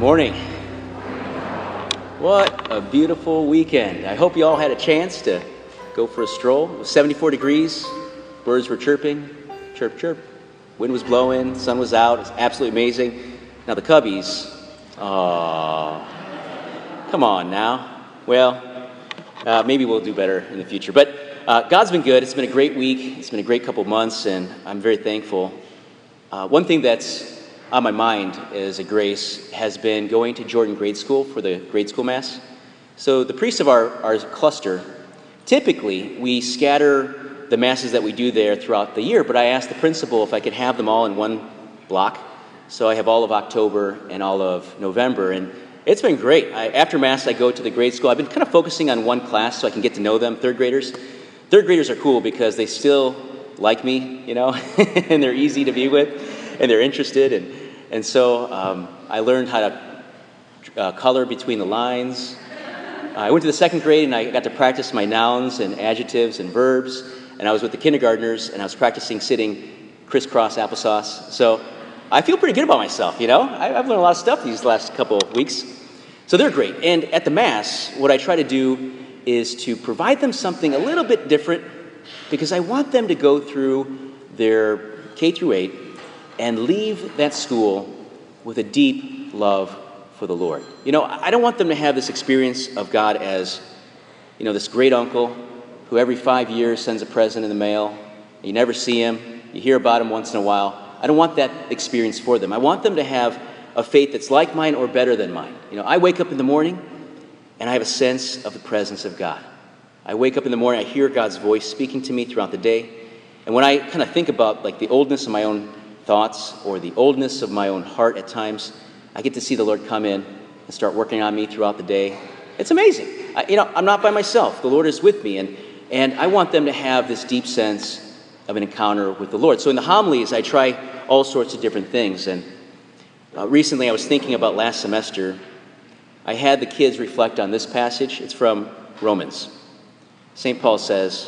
Morning. What a beautiful weekend. I hope you all had a chance to go for a stroll. It was 74 degrees. Birds were chirping. Chirp, chirp. Wind was blowing. Sun was out. It's absolutely amazing. Now the Cubbies. Come on now. Well, maybe we'll do better in the future. But God's been good. It's been a great week. It's been a great couple of months, and I'm very thankful. One thing that's on my mind as a grace has been going to Jordan Grade School for the grade school mass. So the priests of our cluster, typically we scatter the masses that we do there throughout the year, but I asked the principal if I could have them all in one block. So I have all of October and all of November, and it's been great. After mass, I go to the grade school. I've been kind of focusing on one class so I can get to know them, third graders. Third graders are cool because they still like me, you know, and they're easy to be with, and they're interested, and so I learned how to color between the lines. I went to the second grade and I got to practice my nouns and adjectives and verbs. And I was with the kindergartners and I was practicing sitting crisscross applesauce. So I feel pretty good about myself, you know. I've learned a lot of stuff these last couple of weeks. So they're great. And at the Mass, what I try to do is to provide them something a little bit different because I want them to go through their K through 8 and leave that school with a deep love for the Lord. You know, I don't want them to have this experience of God as, you know, this great uncle who every 5 years sends a present in the mail. You never see him. You hear about him once in a while. I don't want that experience for them. I want them to have a faith that's like mine or better than mine. You know, I wake up in the morning and I have a sense of the presence of God. I wake up in the morning, I hear God's voice speaking to me throughout the day. And when I kind of think about like the oldness of my own thoughts or the oldness of my own heart at times, I get to see the Lord come in and start working on me throughout the day. It's amazing. I'm not by myself. The Lord is with me, and I want them to have this deep sense of an encounter with the Lord. So in the homilies, I try all sorts of different things. And recently I was thinking about last semester. I had the kids reflect on this passage. It's from Romans. St. Paul says,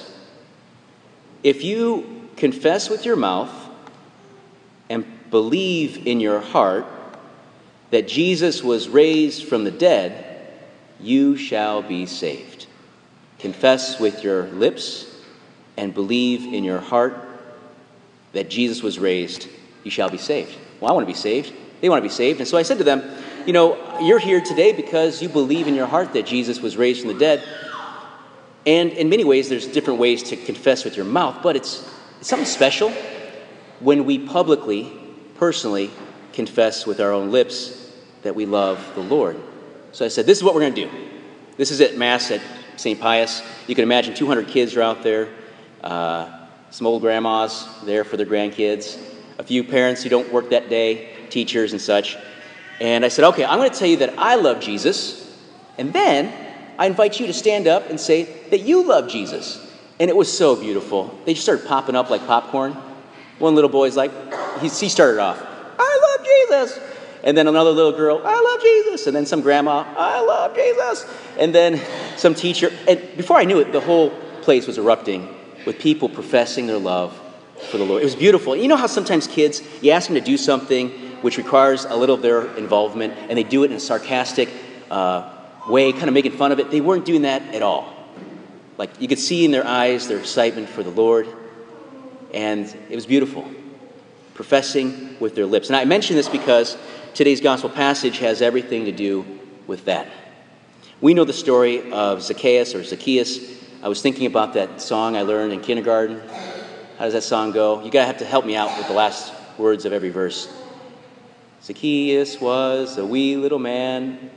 "If you confess with your mouth and believe in your heart that Jesus was raised from the dead, you shall be saved." Confess with your lips and believe in your heart that Jesus was raised, you shall be saved. Well, I want to be saved. They want to be saved. And so I said to them, you know, you're here today because you believe in your heart that Jesus was raised from the dead. And in many ways, there's different ways to confess with your mouth, but it's something special when we publicly, personally, confess with our own lips that we love the Lord. So I said, this is what we're going to do. This is at Mass at St. Pius. You can imagine 200 kids are out there, some old grandmas there for their grandkids, a few parents who don't work that day, teachers and such. And I said, okay, I'm going to tell you that I love Jesus, and then I invite you to stand up and say that you love Jesus. And it was so beautiful. They just started popping up like popcorn. One little boy's like, he started off, I love Jesus. And then another little girl, I love Jesus. And then some grandma, I love Jesus. And then some teacher. And before I knew it, the whole place was erupting with people professing their love for the Lord. It was beautiful. You know how sometimes kids, you ask them to do something which requires a little of their involvement, and they do it in a sarcastic way, kind of making fun of it. They weren't doing that at all. Like you could see in their eyes their excitement for the Lord. And it was beautiful. Professing with their lips. And I mention this because today's gospel passage has everything to do with that. We know the story of Zacchaeus or Zacchaeus. I was thinking about that song I learned in kindergarten. How does that song go? You gotta have to help me out with the last words of every verse. Zacchaeus was a wee little man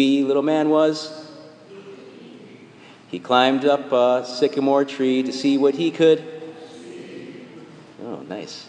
was. He climbed up a sycamore tree to see what he could. Oh, nice.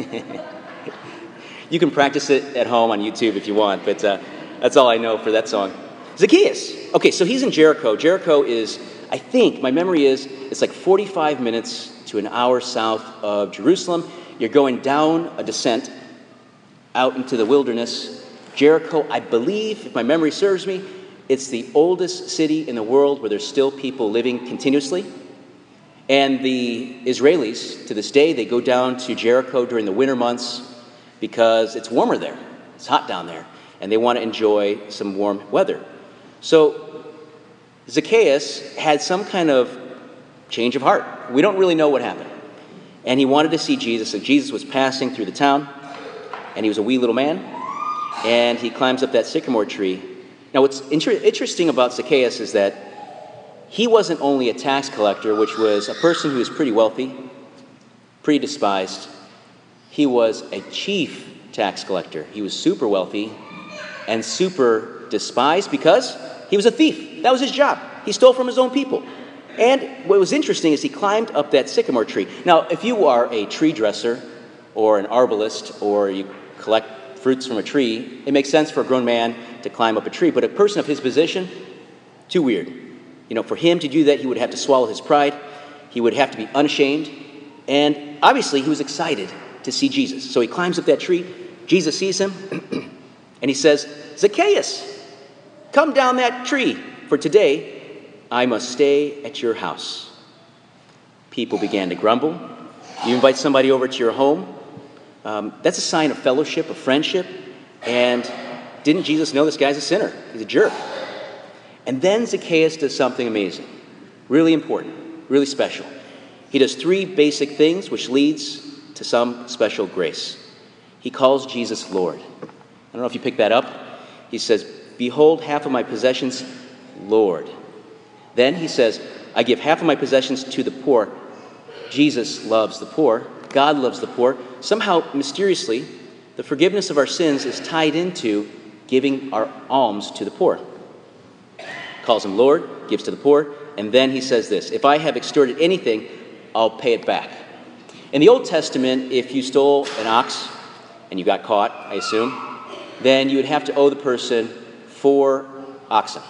You can practice it at home on YouTube if you want, but that's all I know for that song. Zacchaeus. Okay, so he's in Jericho. Jericho is, I think, my memory is, it's like 45 minutes to an hour south of Jerusalem. You're going down a descent out into the wilderness. Jericho, I believe, if my memory serves me, it's the oldest city in the world where there's still people living continuously. And the Israelis, to this day, they go down to Jericho during the winter months because it's warmer there. It's hot down there. and they want to enjoy some warm weather. So Zacchaeus had some kind of change of heart. We don't really know what happened. And he wanted to see Jesus, and Jesus was passing through the town, and he was a wee little man, and he climbs up that sycamore tree. Now, what's interesting about Zacchaeus is that he wasn't only a tax collector, which was a person who was pretty wealthy, pretty despised. He was a chief tax collector. He was super wealthy and super despised because he was a thief. That was his job. He stole from his own people. And what was interesting is he climbed up that sycamore tree. Now, if you are a tree dresser or an arborist or you collect fruits from a tree, it makes sense for a grown man to climb up a tree. But a person of his position, too weird. You know, for him to do that, he would have to swallow his pride. He would have to be unashamed. And obviously, he was excited to see Jesus. So he climbs up that tree. Jesus sees him, and he says, "Zacchaeus, come down that tree, for today I must stay at your house." People began to grumble. You invite somebody over to your home, that's a sign of fellowship, of friendship. And didn't Jesus know this guy's a sinner? He's a jerk. And then Zacchaeus does something amazing, really important, really special. He does three basic things, which leads to some special grace. He calls Jesus Lord. I don't know if you picked that up. He says, "Behold, half of my possessions, Lord." Then he says, "I give half of my possessions to the poor." Jesus loves the poor. God loves the poor. Somehow, mysteriously, the forgiveness of our sins is tied into giving our alms to the poor. Calls him Lord, gives to the poor, and then he says this, "If I have extorted anything, I'll pay it back." In the Old Testament, if you stole an ox and you got caught, I assume, then you would have to owe the person 4 oxen,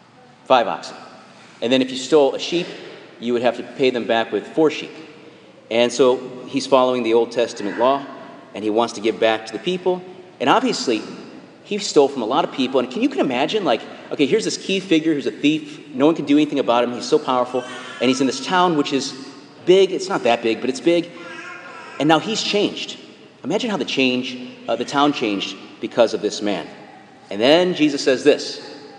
5 oxen. And then if you stole a sheep, you would have to pay them back with 4 sheep. And so he's following the Old Testament law, and he wants to give back to the people. And obviously, he stole from a lot of people. And you can imagine, like, okay, here's this key figure who's a thief. No one can do anything about him. He's so powerful. And he's in this town, which is big. It's not that big, but it's big. And now he's changed. Imagine how the town changed because of this man. And then Jesus says this,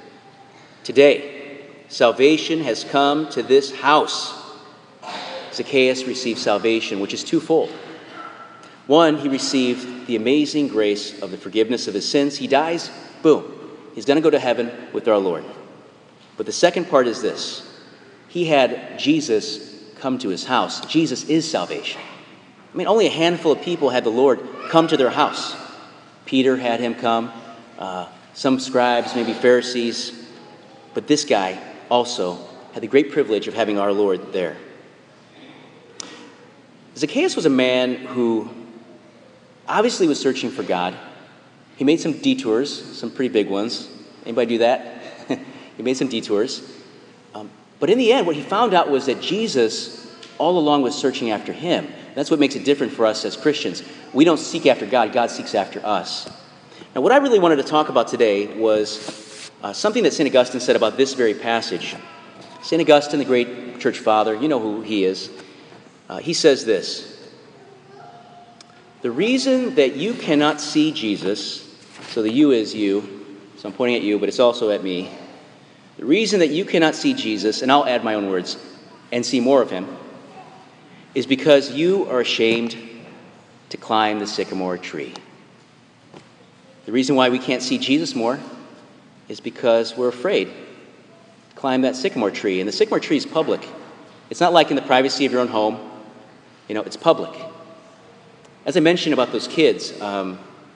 "Today, salvation has come to this house." Zacchaeus received salvation, which is twofold. One, he received the amazing grace of the forgiveness of his sins. He dies, boom. He's going to go to heaven with our Lord. But the second part is this. He had Jesus come to his house. Jesus is salvation. I mean, only a handful of people had the Lord come to their house. Peter had him come, some scribes, maybe Pharisees. But this guy also had the great privilege of having our Lord there. Zacchaeus was a man who obviously was searching for God. He made some detours, some pretty big ones. Anybody do that? He made some detours. But in the end, what he found out was that Jesus all along was searching after him. That's what makes it different for us as Christians. We don't seek after God. God seeks after us. Now, what I really wanted to talk about today was something that St. Augustine said about this very passage. St. Augustine, the great church father, you know who he is. He says this, "The reason that you cannot see Jesus," so the you is you, so I'm pointing at you, but it's also at me. "The reason that you cannot see Jesus," and I'll add my own words, "and see more of him, is because you are ashamed to climb the sycamore tree." The reason why we can't see Jesus more is because we're afraid to climb that sycamore tree. And the sycamore tree is public. It's not like in the privacy of your own home. You know, it's public. As I mentioned about those kids, the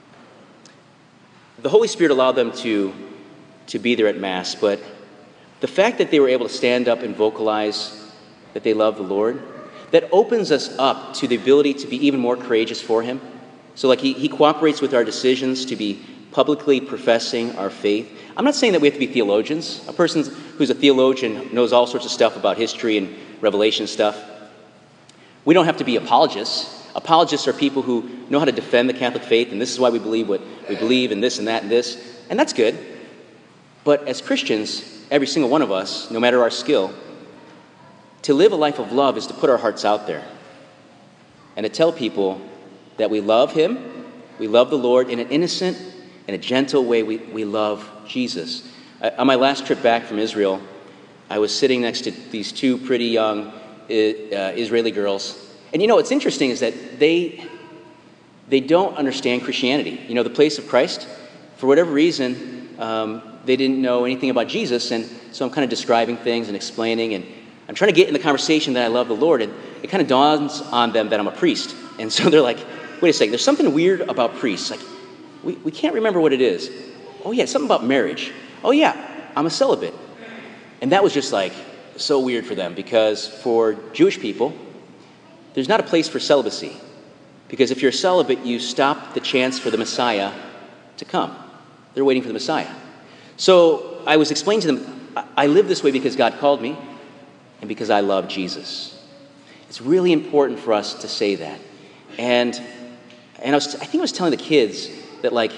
Holy Spirit allowed them to be there at Mass, but the fact that they were able to stand up and vocalize that they love the Lord, that opens us up to the ability to be even more courageous for him. So like he cooperates with our decisions to be publicly professing our faith. I'm not saying that we have to be theologians. A person who's a theologian knows all sorts of stuff about history and Revelation stuff. We don't have to be apologists. Apologists are people who know how to defend the Catholic faith, and this is why we believe what we believe, and this and that and this, and that's good. But as Christians, every single one of us, no matter our skill, to live a life of love is to put our hearts out there and to tell people that we love him, we love the Lord in an innocent In a gentle way, we love Jesus. On my last trip back from Israel, I was sitting next to these two pretty young Israeli girls. And what's interesting is that they don't understand Christianity. The place of Christ. For whatever reason, they didn't know anything about Jesus, and so I'm kind of describing things and explaining, and I'm trying to get in the conversation that I love the Lord, and it kind of dawns on them that I'm a priest. And so they're like, wait a second, there's something weird about priests. Like, we can't remember what it is. Oh yeah, something about marriage. Oh yeah, I'm a celibate. And that was just like so weird for them, because for Jewish people, there's not a place for celibacy. Because if you're a celibate, you stop the chance for the Messiah to come. They're waiting for the Messiah. So I was explaining to them, I live this way because God called me and because I love Jesus. It's really important for us to say that. And I think I was telling the kids that, like,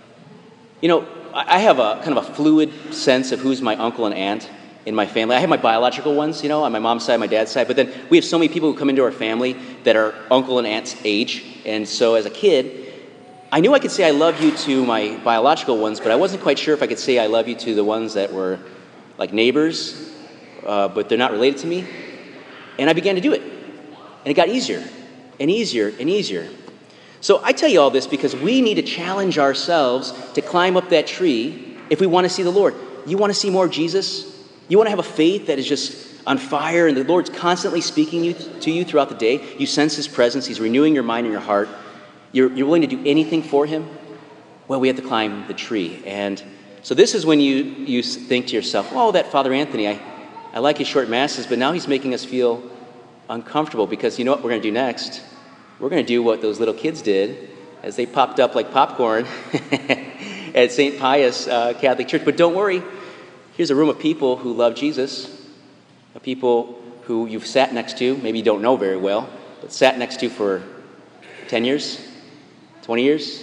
I have a kind of a fluid sense of who's my uncle and aunt in my family. I have my biological ones, on my mom's side, my dad's side, but then we have so many people who come into our family that are uncle and aunt's age. And so as a kid, I knew I could say I love you to my biological ones, but I wasn't quite sure if I could say I love you to the ones that were like neighbors, but they're not related to me. And I began to do it. And it got easier and easier and easier. So I tell you all this because we need to challenge ourselves to climb up that tree if we want to see the Lord. You want to see more of Jesus? You want to have a faith that is just on fire and the Lord's constantly speaking to you throughout the day? You sense His presence. He's renewing your mind and your heart. You're willing to do anything for Him? Well, we have to climb the tree. And so this is when you think to yourself, oh, that Father Anthony, I like his short masses, but now he's making us feel uncomfortable, because you know what we're going to do next? We're going to do what those little kids did as they popped up like popcorn at St. Pius Catholic Church. But don't worry. Here's a room of people who love Jesus, of people who you've sat next to, maybe you don't know very well, but sat next to for 10 years, 20 years,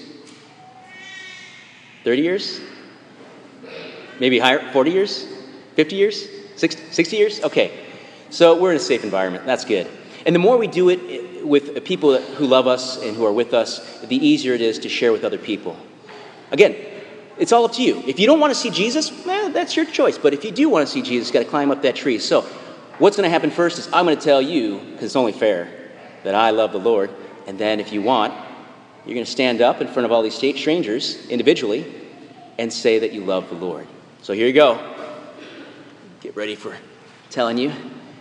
30 years, maybe higher, 40 years, 50 years, 60 years? Okay, so we're in a safe environment. That's good. And the more we do it with people who love us and who are with us, the easier it is to share with other people. Again, it's all up to you. If you don't want to see Jesus, that's your choice. But if you do want to see Jesus, you've got to climb up that tree. So what's going to happen first is I'm going to tell you, because it's only fair, that I love the Lord. And then if you want, you're going to stand up in front of all these strangers individually and say that you love the Lord. So here you go. Get ready for telling you.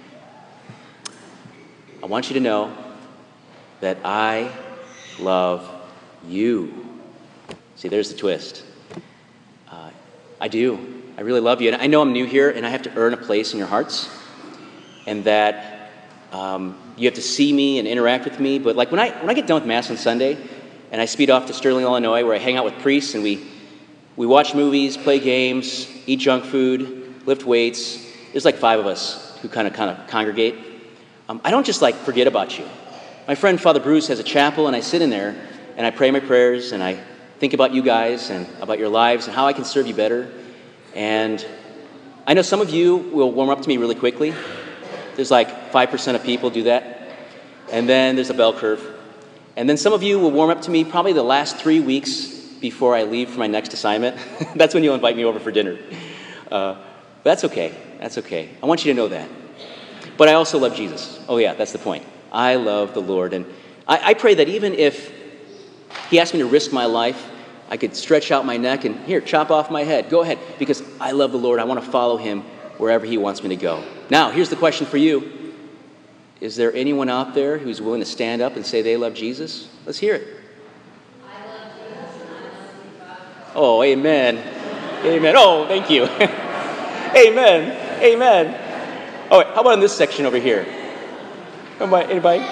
I want you to know that I love you. See, there's the twist. I do. I really love you. And I know I'm new here, and I have to earn a place in your hearts. And that you have to see me and interact with me. But like when I get done with Mass on Sunday, and I speed off to Sterling, Illinois, where I hang out with priests, and we watch movies, play games, eat junk food, lift weights. There's like 5 of us who kind of congregate. I don't just forget about you. My friend Father Bruce has a chapel, and I sit in there, and I pray my prayers, and I think about you guys and about your lives and how I can serve you better. And I know some of you will warm up to me really quickly. There's 5% of people do that. And then there's a bell curve. And then some of you will warm up to me probably the last 3 weeks before I leave for my next assignment. That's when you'll invite me over for dinner. That's okay. That's okay. I want you to know that. But I also love Jesus. Oh yeah, that's the point. I love the Lord. And I pray that even if He asked me to risk my life, I could stretch out my neck and, here, chop off my head. Go ahead. Because I love the Lord. I want to follow Him wherever He wants me to go. Now, here's the question for you. Is there anyone out there who's willing to stand up and say they love Jesus? Let's hear it. I love Jesus and I love you, God. Oh, amen. Amen. Oh, thank you. Amen. Amen. Oh, wait, how about in this section over here? Anybody?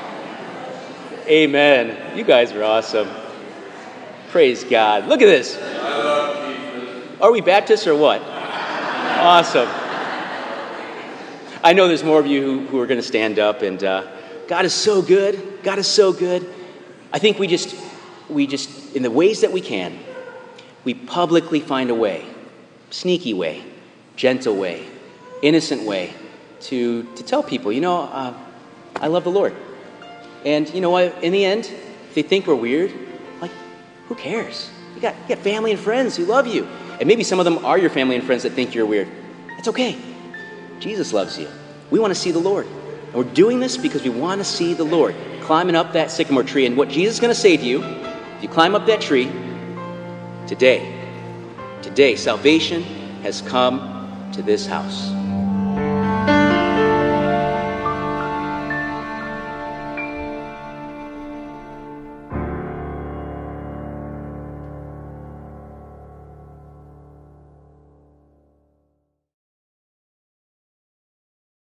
Amen. You guys are awesome. Praise God. Look at this. I love Jesus. Are we Baptists or what? Awesome. I know there's more of you who are going to stand up, and God is so good. God is so good. I think we just, in the ways that we can, we publicly find a way, sneaky way, gentle way, innocent way to tell people, I love the Lord. And you know what? In the end, if they think we're weird, who cares? You got family and friends who love you. And maybe some of them are your family and friends that think you're weird. That's okay. Jesus loves you. We want to see the Lord. And we're doing this because we want to see the Lord. Climbing up that sycamore tree. And what Jesus is going to say to you, if you climb up that tree, today, salvation has come to this house.